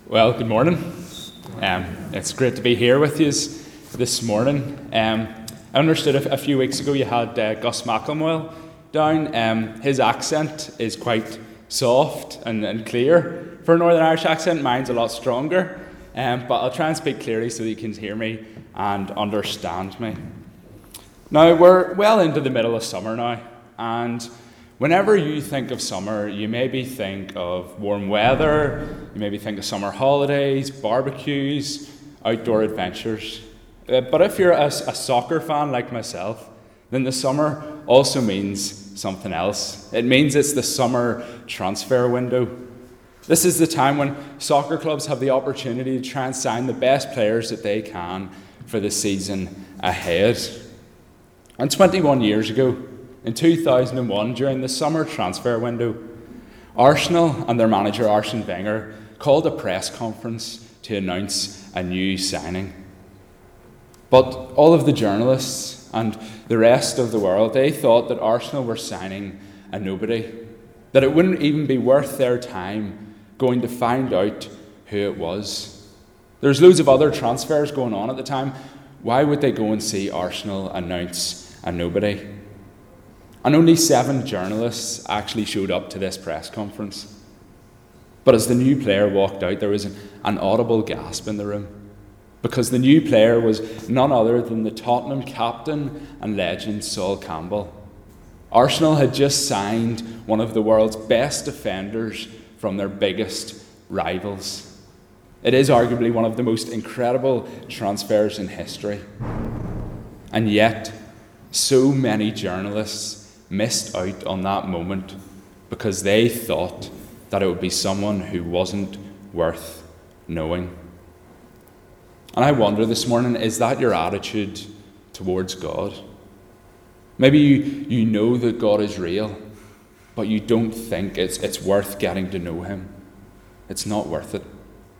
Well, good morning. It's great to be here with you this morning. I understood a few weeks ago you had Gus McElmoyle down. His accent is quite soft and clear. For a Northern Irish accent, mine's a lot stronger. But I'll try and speak clearly so that you can hear me and understand me. Now, we're well into the middle of summer now, and whenever you think of summer, you maybe think of warm weather, you maybe think of summer holidays, barbecues, outdoor adventures. But if you're a soccer fan like myself, then the summer also means something else. It means it's the summer transfer window. This is the time when soccer clubs have the opportunity to try and sign the best players that they can for the season ahead. And 21 years ago, in 2001, during the summer transfer window, Arsenal and their manager Arsene Wenger called a press conference to announce a new signing. But all of the journalists and the rest of the world, they thought that Arsenal were signing a nobody, that it wouldn't even be worth their time going to find out who it was. There's loads of other transfers going on at the time. Why would they go and see Arsenal announce a nobody? And only 7 journalists actually showed up to this press conference. But as the new player walked out, there was an audible gasp in the room, because the new player was none other than the Tottenham captain and legend Sol Campbell. Arsenal had just signed one of the world's best defenders from their biggest rivals. It is arguably one of the most incredible transfers in history. And yet, so many journalists missed out on that moment because they thought that it would be someone who wasn't worth knowing. And I wonder this morning, is that your attitude towards God? Maybe you know that God is real, but you don't think it's worth getting to know him. It's not worth it.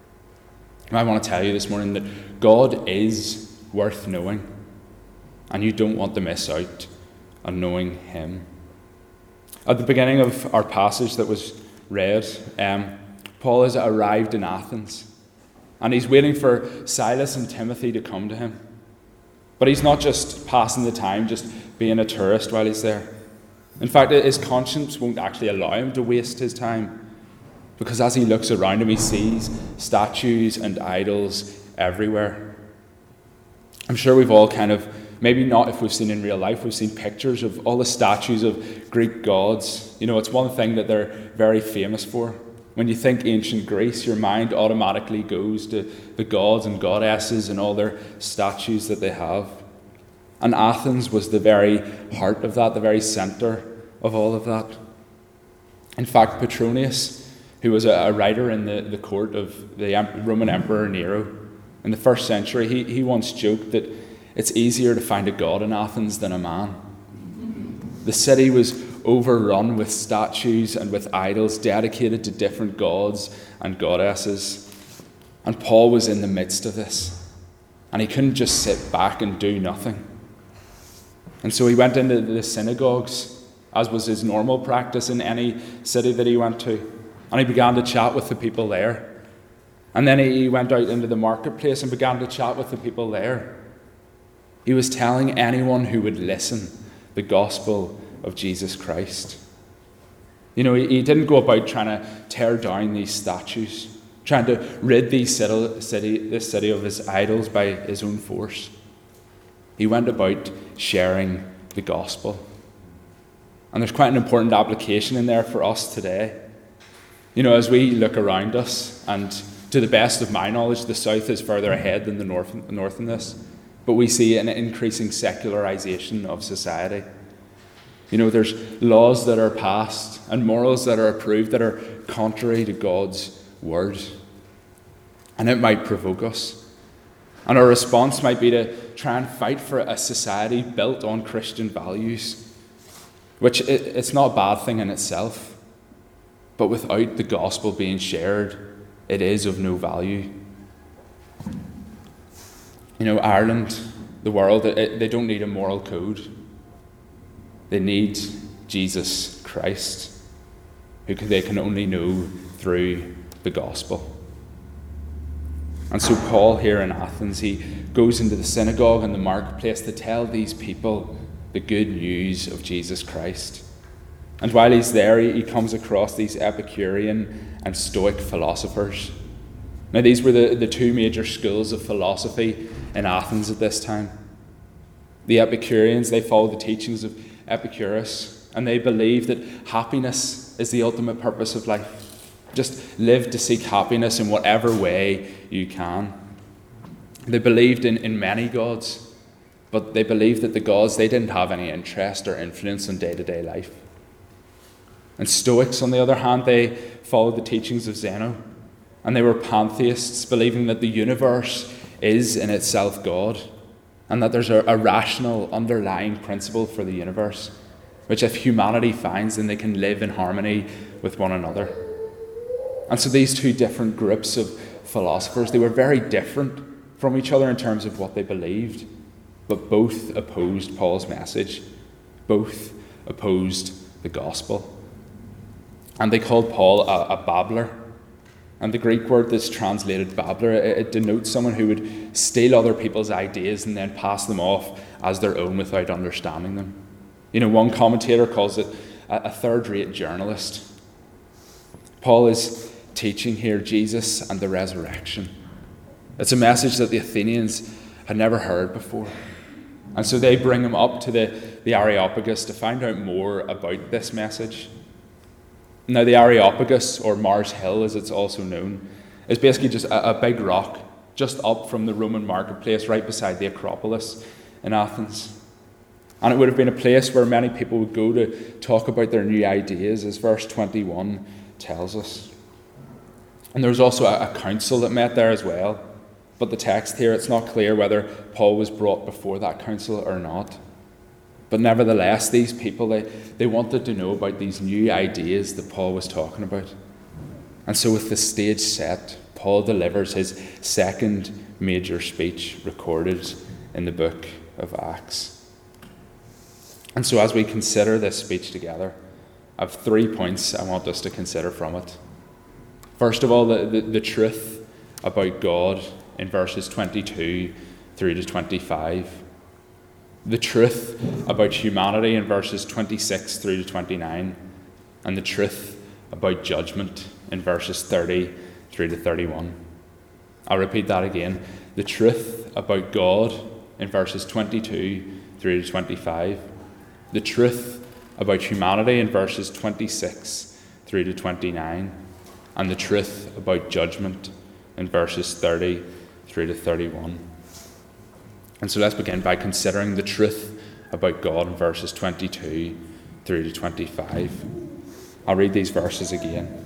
And I want to tell you this morning that God is worth knowing, and you don't want to miss out on knowing him. At the beginning of our passage that was read, Paul has arrived in Athens, and he's waiting for Silas and Timothy to come to him. But he's not just passing the time, just being a tourist while he's there. In fact, his conscience won't actually allow him to waste his time, because as he looks around him, he sees statues and idols everywhere. I'm sure we've all maybe not if we've seen in real life, we've seen pictures of all the statues of Greek gods. You know, it's one thing that they're very famous for. When you think ancient Greece, your mind automatically goes to the gods and goddesses and all their statues that they have. And Athens was the very heart of that, the very centre of all of that. In fact, Petronius, who was a writer in the court of the Roman Emperor Nero in the 1st century, he once joked that it's easier to find a god in Athens than a man. The city was overrun with statues and with idols dedicated to different gods and goddesses. And Paul was in the midst of this, and he couldn't just sit back and do nothing. And so he went into the synagogues, as was his normal practice in any city that he went to, and he began to chat with the people there. And then he went out into the marketplace and began to chat with the people there. He was telling anyone who would listen the gospel of Jesus Christ. You know, he didn't go about trying to tear down these statues, trying to rid this city of its idols by his own force. He went about sharing the gospel. And there's quite an important application in there for us today. You know, as we look around us, and to the best of my knowledge, the South is further ahead than the North in this. But we see an increasing secularization of society. You know, there's laws that are passed and morals that are approved that are contrary to God's word. And it might provoke us. And our response might be to try and fight for a society built on Christian values, which it's not a bad thing in itself. But without the gospel being shared, it is of no value. You know, Ireland, the world, they don't need a moral code. They need Jesus Christ, who they can only know through the gospel. And so Paul here in Athens, he goes into the synagogue and the marketplace to tell these people the good news of Jesus Christ. And while he's there, he comes across these Epicurean and Stoic philosophers. Now, these were the two major schools of philosophy in Athens at this time. The Epicureans, they followed the teachings of Epicurus, and they believed that happiness is the ultimate purpose of life. Just live to seek happiness in whatever way you can. They believed in many gods, but they believed that the gods, they didn't have any interest or influence on day-to-day life. And Stoics, on the other hand, they followed the teachings of Zeno, and they were pantheists, believing that the universe is in itself God, and that there's a rational underlying principle for the universe, which if humanity finds, then they can live in harmony with one another. And so these two different groups of philosophers, they were very different from each other in terms of what they believed, but both opposed Paul's message. Both opposed the gospel. And they called Paul a babbler. And the Greek word that's translated babbler, it denotes someone who would steal other people's ideas and then pass them off as their own without understanding them. You know, one commentator calls it a third-rate journalist. Paul is teaching here Jesus and the resurrection. It's a message that the Athenians had never heard before. And so they bring him up to the Areopagus to find out more about this message. Now, the Areopagus, or Mars Hill as it's also known, is basically just a big rock just up from the Roman marketplace right beside the Acropolis in Athens. And it would have been a place where many people would go to talk about their new ideas, as verse 21 tells us. And there was also a council that met there as well. But the text here, it's not clear whether Paul was brought before that council or not. But nevertheless, these people, they wanted to know about these new ideas that Paul was talking about. And so with the stage set, Paul delivers his second major speech recorded in the book of Acts. And so as we consider this speech together, I have 3 points I want us to consider from it. First of all, the truth about God in verses 22 through to 25. The truth about humanity in verses 26 through to 29. And the truth about judgment in verses 30 through to 31. I'll repeat that again. The truth about God in verses 22 through to 25. The truth about humanity in verses 26 through to 29. And the truth about judgment in verses 30 through to 31. And so let's begin by considering the truth about God in verses 22 through to 25. I'll read these verses again.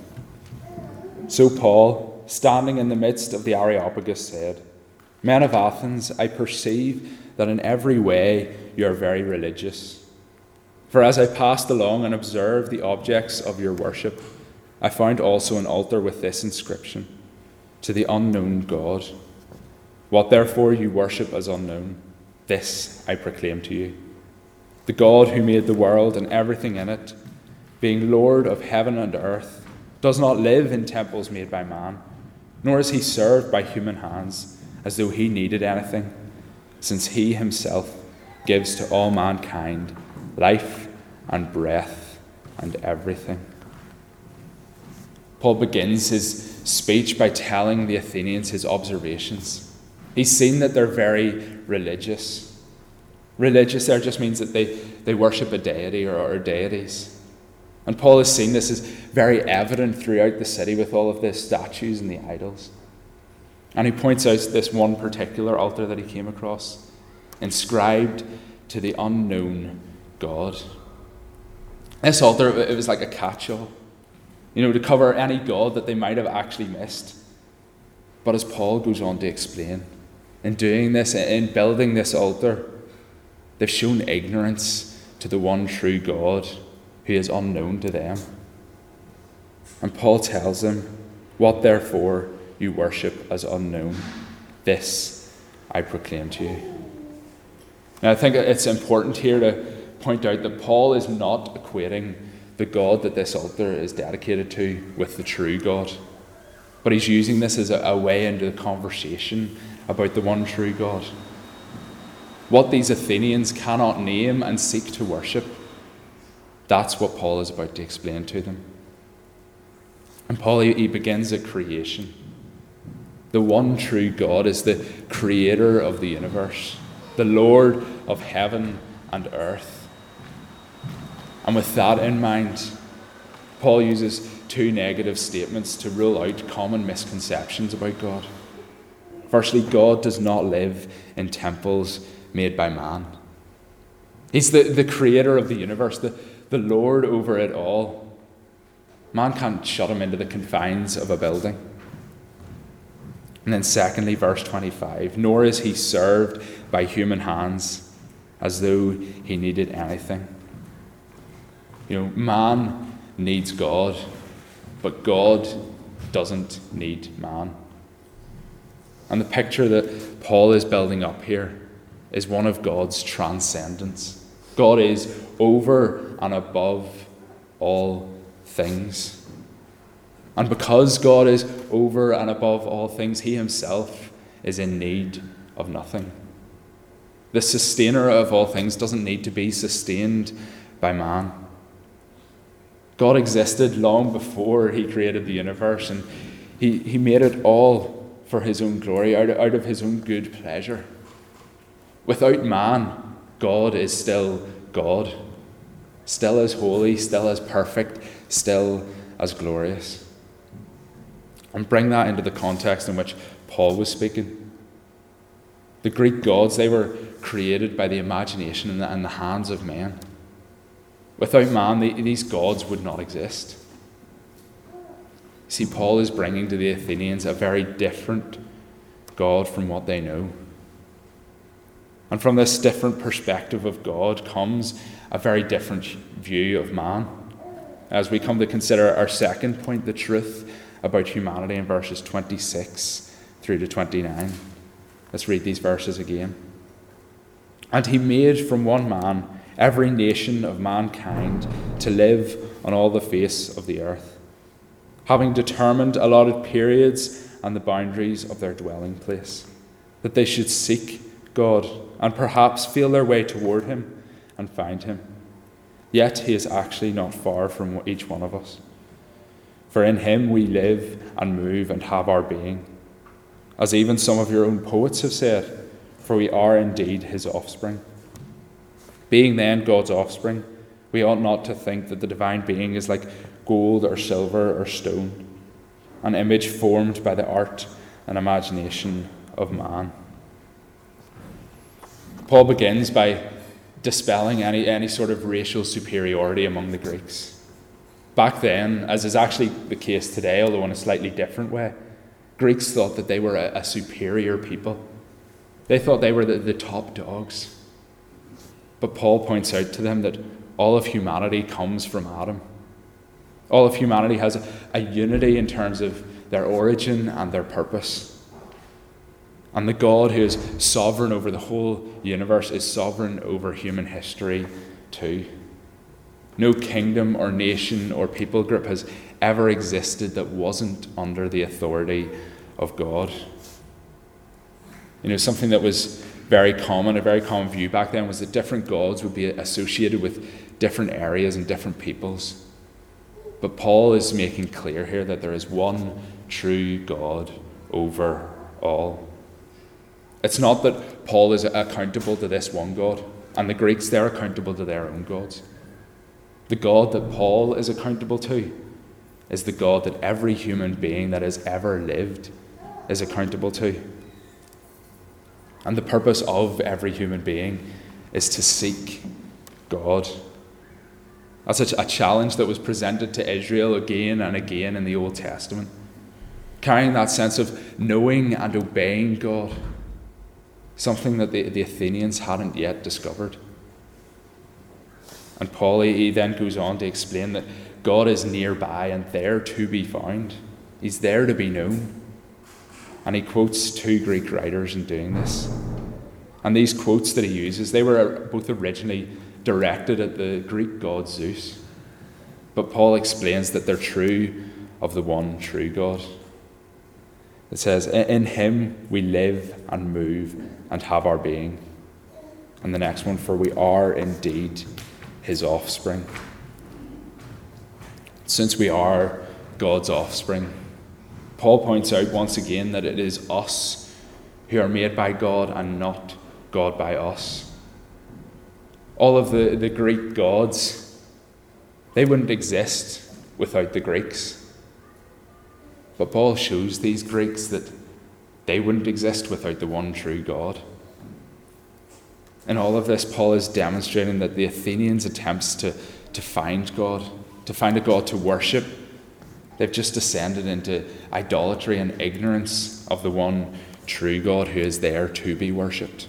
So Paul, standing in the midst of the Areopagus, said, Men of Athens, I perceive that in every way you are very religious. For as I passed along and observed the objects of your worship, I found also an altar with this inscription, To the unknown God. What therefore you worship as unknown, this I proclaim to you. The God who made the world and everything in it, being Lord of heaven and earth, does not live in temples made by man, nor is he served by human hands, as though he needed anything, since he himself gives to all mankind life and breath and everything. Paul begins his speech by telling the Athenians his observations. He's seen that they're very religious. Religious there just means that they worship a deity or deities. And Paul has seen this as very evident throughout the city with all of the statues and the idols. And he points out this one particular altar that he came across, inscribed to the unknown God. This altar, it was like a catch-all, to cover any god that they might have actually missed. But as Paul goes on to explain, in doing this, in building this altar, they've shown ignorance to the one true God who is unknown to them. And Paul tells them, What therefore you worship as unknown, this I proclaim to you. Now I think it's important here to point out that Paul is not equating the God that this altar is dedicated to with the true God. But he's using this as a way into the conversation about the one true God. What these Athenians cannot name and seek to worship, that's what Paul is about to explain to them. And Paul, he begins at creation. The one true God is the creator of the universe, the Lord of heaven and earth. And with that in mind, Paul uses two negative statements to rule out common misconceptions about God. Firstly, God does not live in temples made by man. He's the creator of the universe, the Lord over it all. Man can't shut him into the confines of a building. And then secondly, verse 25, nor is he served by human hands as though he needed anything. Man needs God, but God doesn't need man. And the picture that Paul is building up here is one of God's transcendence. God is over and above all things. And because God is over and above all things, he himself is in need of nothing. The sustainer of all things doesn't need to be sustained by man. God existed long before he created the universe, and he made it all for his own glory, out of his own good pleasure. Without man, God is still God, still as holy, still as perfect, still as glorious. And bring that into the context in which Paul was speaking. The Greek gods, they were created by the imagination and the hands of men. Without man, these gods would not exist. See, Paul is bringing to the Athenians a very different God from what they know. And from this different perspective of God comes a very different view of man. As we come to consider our second point, the truth about humanity, in verses 26 through to 29. Let's read these verses again. And he made from one man every nation of mankind to live on all the face of the earth, having determined allotted periods and the boundaries of their dwelling place, that they should seek God and perhaps feel their way toward him and find him. Yet he is actually not far from each one of us. For in him we live and move and have our being. As even some of your own poets have said, for we are indeed his offspring. Being then God's offspring, we ought not to think that the divine being is like gold or silver or stone, an image formed by the art and imagination of man. Paul begins by dispelling any sort of racial superiority among the Greeks. Back then, as is actually the case today, although in a slightly different way, Greeks thought that they were a superior people. They thought they were the top dogs. But Paul points out to them that all of humanity comes from Adam. All of humanity has a unity in terms of their origin and their purpose. And the God who is sovereign over the whole universe is sovereign over human history too. No kingdom or nation or people group has ever existed that wasn't under the authority of God. Something that was a very common view back then was that different gods would be associated with different areas and different peoples. But Paul is making clear here that there is one true God over all. It's not that Paul is accountable to this one God, and the Greeks, they're accountable to their own gods. The God that Paul is accountable to is the God that every human being that has ever lived is accountable to. And the purpose of every human being is to seek God. That's a challenge that was presented to Israel again and again in the Old Testament, carrying that sense of knowing and obeying God, something that the Athenians hadn't yet discovered. And Paul, he then goes on to explain that God is nearby and there to be found. He's there to be known. And he quotes two Greek writers in doing this. And these quotes that he uses, they were both originally directed at the Greek god Zeus. But Paul explains that they're true of the one true God. It says, in him we live and move and have our being. And the next one, for we are indeed his offspring. Since we are God's offspring, Paul points out once again that it is us who are made by God and not God by us. All of the Greek gods, they wouldn't exist without the Greeks. But Paul shows these Greeks that they wouldn't exist without the one true God. In all of this, Paul is demonstrating that the Athenians' attempts to find God, to find a God to worship, they've just descended into idolatry and ignorance of the one true God who is there to be worshipped.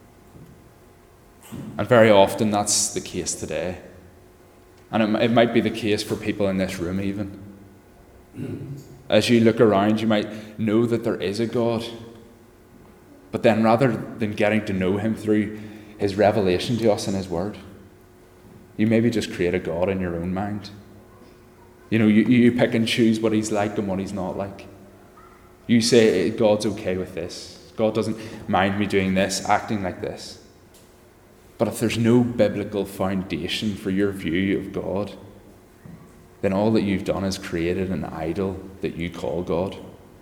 And very often that's the case today. And it might be the case for people in this room even. As you look around, you might know that there is a God. But then rather than getting to know him through his revelation to us in his word, you maybe just create a God in your own mind. You pick and choose what he's like and what he's not like. You say, God's okay with this. God doesn't mind me doing this, acting like this. But if there's no biblical foundation for your view of God, then all that you've done is created an idol that you call God.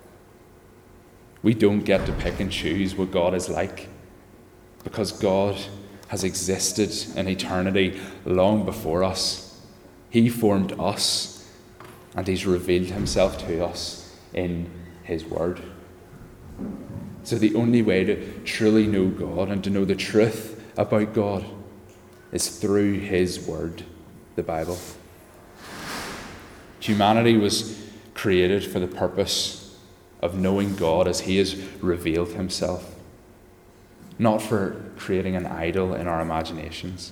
We don't get to pick and choose what God is like, because God has existed in eternity long before us. He formed us, and he's revealed himself to us in his word. So the only way to truly know God and to know the truth about God is through his word, the Bible. Humanity was created for the purpose of knowing God as he has revealed himself, not for creating an idol in our imaginations.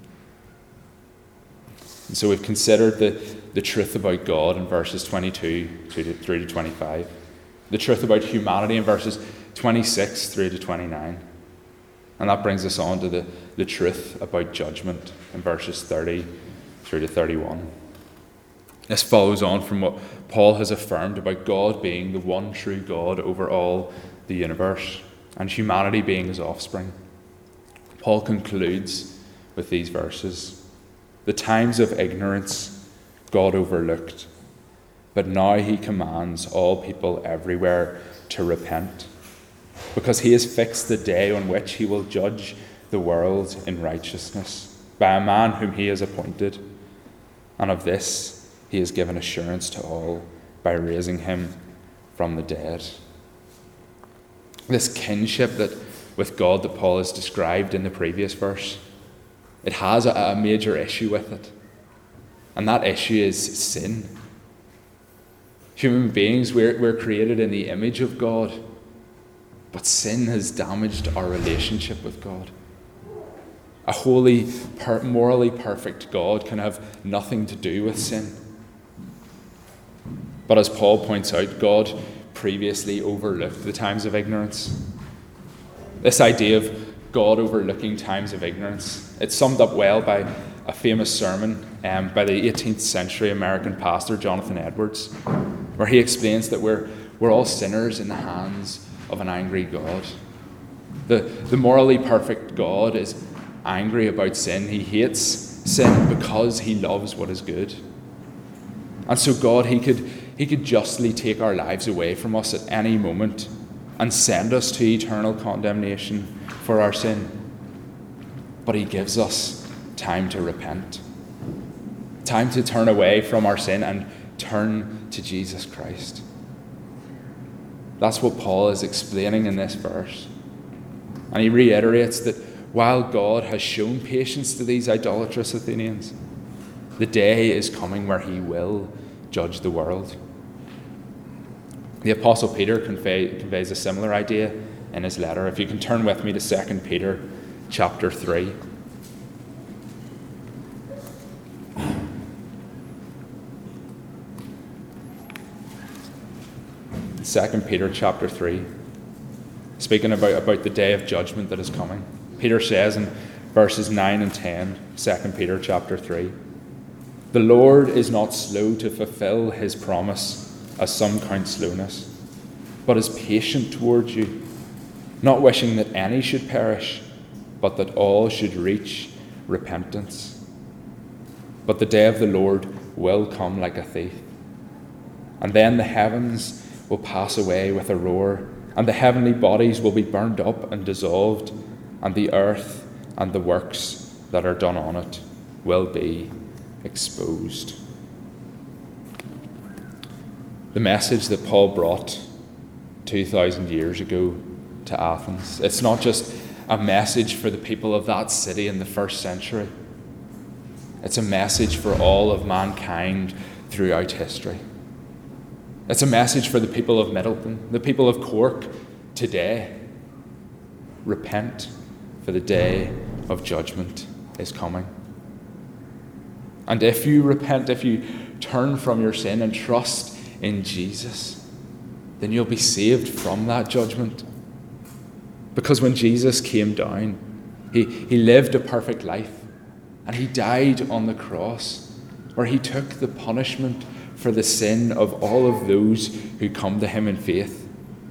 And so we've considered the truth about God in verses 22 through to 25, the truth about humanity in verses 26 through to 29. And that brings us on to the truth about judgment in verses 30 through to 31. This follows on from what Paul has affirmed about God being the one true God over all the universe and humanity being his offspring. Paul concludes with these verses. The times of ignorance God overlooked, but now he commands all people everywhere to repent, because he has fixed the day on which he will judge the world in righteousness by a man whom he has appointed. And of this he has given assurance to all by raising him from the dead. This kinship with God that Paul has described in the previous verse, it has a major issue with it. And that issue is sin. Human beings, we're created in the image of God, but sin has damaged our relationship with God. A holy, morally perfect God can have nothing to do with sin. But as Paul points out, God previously overlooked the times of ignorance. This idea of God overlooking times of ignorance, it's summed up well by a famous sermon by the 18th century American pastor Jonathan Edwards, where he explains that we're all sinners in the hands of an angry God. The morally perfect God is angry about sin. He hates sin because he loves what is good. And so God, he could justly take our lives away from us at any moment and send us to eternal condemnation for our sin. But he gives us time to repent, time to turn away from our sin and turn to Jesus Christ. That's what Paul is explaining in this verse. And he reiterates that while God has shown patience to these idolatrous Athenians, the day is coming where he will judge the world. The Apostle Peter conveys a similar idea in his letter. If you can turn with me to 2 Peter chapter 3. 2 Peter chapter 3, speaking about the day of judgment that is coming. Peter says in verses 9 and 10, 2 Peter chapter 3, "The Lord is not slow to fulfill his promise, as some count slowness, but is patient towards you, not wishing that any should perish, but that all should reach repentance. But the day of the Lord will come like a thief. And then the heavens will pass away with a roar, and the heavenly bodies will be burned up and dissolved, and the earth and the works that are done on it will be exposed. The message that Paul brought 2,000 years ago to Athens, it's not just a message for the people of that city in the first century. It's a message for all of mankind throughout history. It's a message for the people of Middleton, the people of Cork today. Repent, for the day of judgment is coming. And if you repent, if you turn from your sin and trust in Jesus, then you'll be saved from that judgment. Because when Jesus came down, he lived a perfect life, and he died on the cross, where he took the punishment for the sin of all of those who come to him in faith.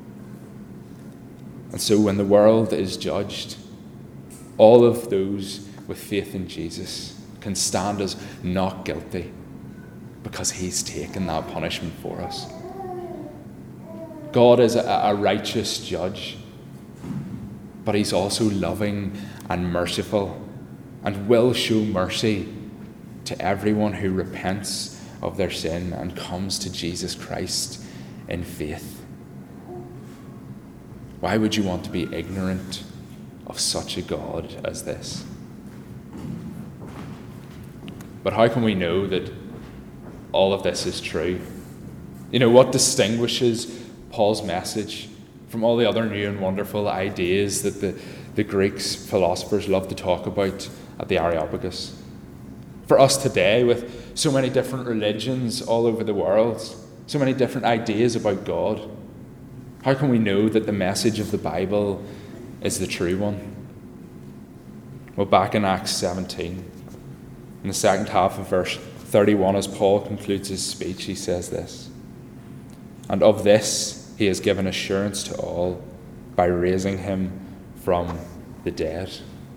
And so when the world is judged, all of those with faith in Jesus can stand as not guilty, because he's taken that punishment for us. God is a righteous judge, but he's also loving and merciful, and will show mercy to everyone who repents of their sin and comes to Jesus Christ in faith. Why would you want to be ignorant of such a God as this? But how can we know that all of this is true? You know, what distinguishes Paul's message from all the other new and wonderful ideas that the Greeks philosophers love to talk about at the Areopagus? For us today, with so many different religions all over the world, so many different ideas about God, how can we know that the message of the Bible is the true one? Well, back in Acts 17, in the second half of verse 31, as Paul concludes his speech, he says this: "And of this he has given assurance to all by raising him from the dead."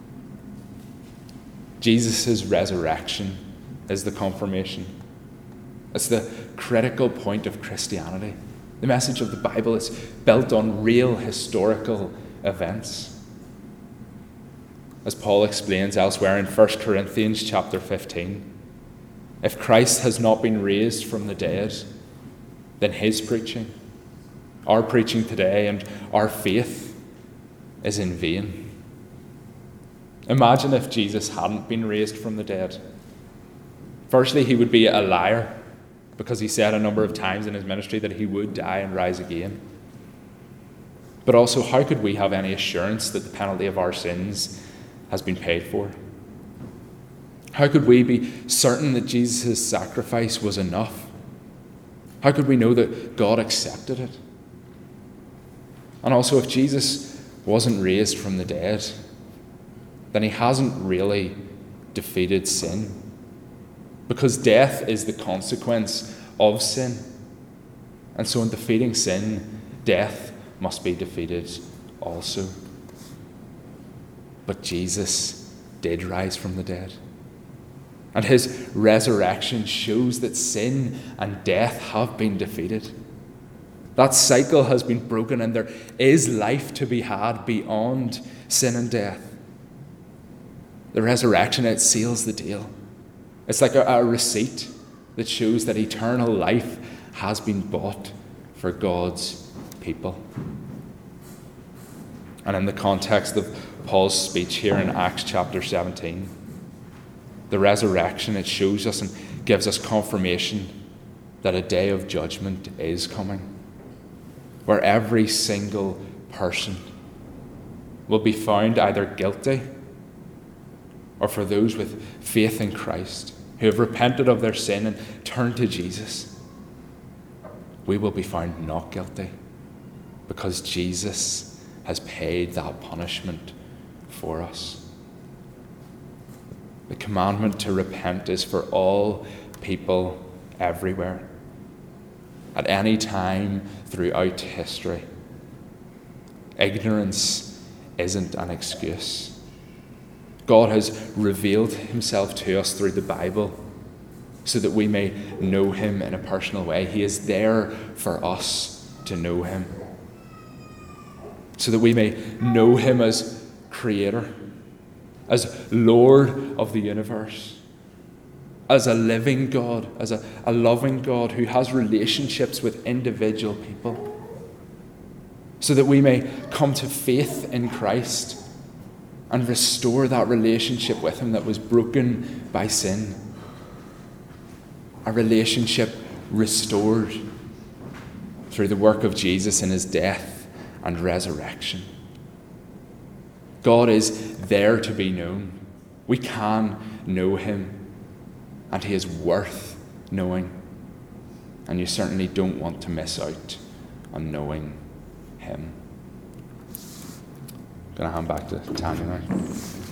Jesus' resurrection is the confirmation. It's the critical point of Christianity. The message of the Bible is built on real historical events. As Paul explains elsewhere in 1 Corinthians chapter 15, if Christ has not been raised from the dead, then his preaching, our preaching today, and our faith is in vain. Imagine if Jesus hadn't been raised from the dead. Firstly, he would be a liar, because he said a number of times in his ministry that he would die and rise again. But also, how could we have any assurance that the penalty of our sins has been paid for? How could we be certain that Jesus' sacrifice was enough? How could we know that God accepted it? And also, if Jesus wasn't raised from the dead, then he hasn't really defeated sin. Because death is the consequence of sin. And so in defeating sin, death must be defeated also. But Jesus did rise from the dead. And his resurrection shows that sin and death have been defeated. That cycle has been broken, and there is life to be had beyond sin and death. The resurrection, it seals the deal. It's like a receipt that shows that eternal life has been bought for God's people. And in the context of Paul's speech here in Acts chapter 17, the resurrection, it shows us and gives us confirmation that a day of judgment is coming, where every single person will be found either guilty, or for those with faith in Christ, who have repented of their sin and turned to Jesus, we will be found not guilty, because Jesus has paid that punishment for us. The commandment to repent is for all people everywhere. at any time throughout history. Ignorance isn't an excuse. God has revealed himself to us through the Bible so that we may know him in a personal way. He is there for us to know him, so that we may know him as Creator, as Lord of the universe, as a living God, as a loving God who has relationships with individual people, so that we may come to faith in Christ and restore that relationship with him that was broken by sin. A relationship restored through the work of Jesus in his death and resurrection. God is there to be known. We can know him, and he is worth knowing. And you certainly don't want to miss out on knowing him. I'm going to hand back to Tanya now.